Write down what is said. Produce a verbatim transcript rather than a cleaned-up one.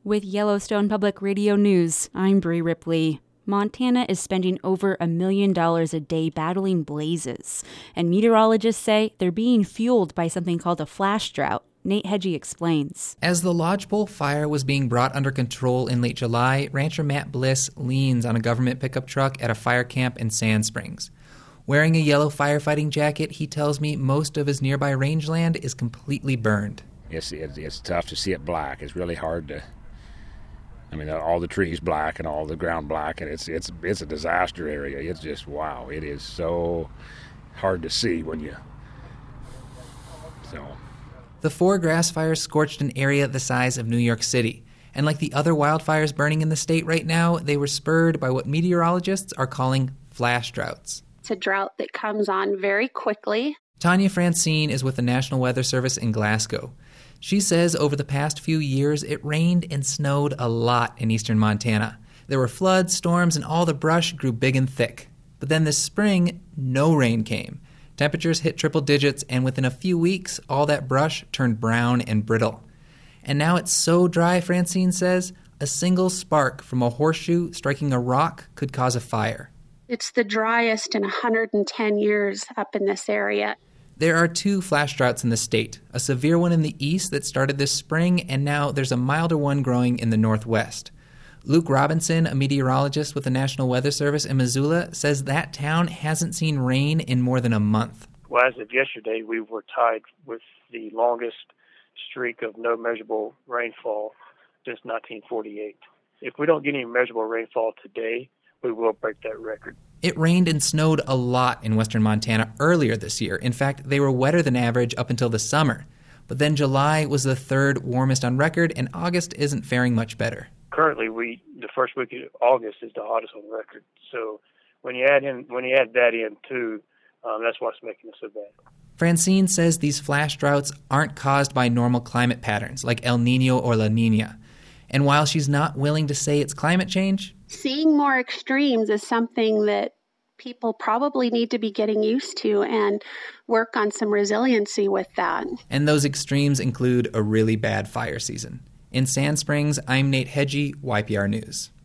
With Yellowstone Public Radio News, I'm Bree Ripley. Montana is spending over a million dollars a day battling blazes, and meteorologists say they're being fueled by something called a flash drought. Nate Hedgie explains. As the Lodgepole fire was being brought under control in late July, rancher Matt Bliss leans on a government pickup truck at a fire camp in Sand Springs. Wearing a yellow firefighting jacket, he tells me most of his nearby rangeland is completely burned. It's, it's, it's tough to see it black. It's really hard to... I mean, all the trees black and all the ground black, and it's it's it's a disaster area. It's just, wow, it is so hard to see when you... So... The four grass fires scorched an area the size of New York City. And like the other wildfires burning in the state right now, they were spurred by what meteorologists are calling flash droughts. It's a drought that comes on very quickly. Tanya Francine is with the National Weather Service in Glasgow. She says over the past few years, it rained and snowed a lot in eastern Montana. There were floods, storms, and all the brush grew big and thick. But then this spring, no rain came. Temperatures hit triple digits, and within a few weeks, all that brush turned brown and brittle. And now it's so dry, Francine says, a single spark from a horseshoe striking a rock could cause a fire. It's the driest in one hundred ten years up in this area. There are two flash droughts in the state, a severe one in the east that started this spring, and now there's a milder one growing in the northwest. Luke Robinson, a meteorologist with the National Weather Service in Missoula, says that town hasn't seen rain in more than a month. Well, as of yesterday, we were tied with the longest streak of no measurable rainfall since nineteen forty-eight. If we don't get any measurable rainfall today, we will break that record. It rained and snowed a lot in western Montana earlier this year. In fact, they were wetter than average up until the summer. But then July was the third warmest on record, and August isn't faring much better. Currently, we the first week of August is the hottest on record. So when you add in when you add that in too, um, that's what's making it so bad. Francine says these flash droughts aren't caused by normal climate patterns like El Nino or La Nina. And while she's not willing to say it's climate change, seeing more extremes is something that people probably need to be getting used to and work on some resiliency with that. And those extremes include a really bad fire season. In Sand Springs, I'm Nate Hedgie, Y P R News.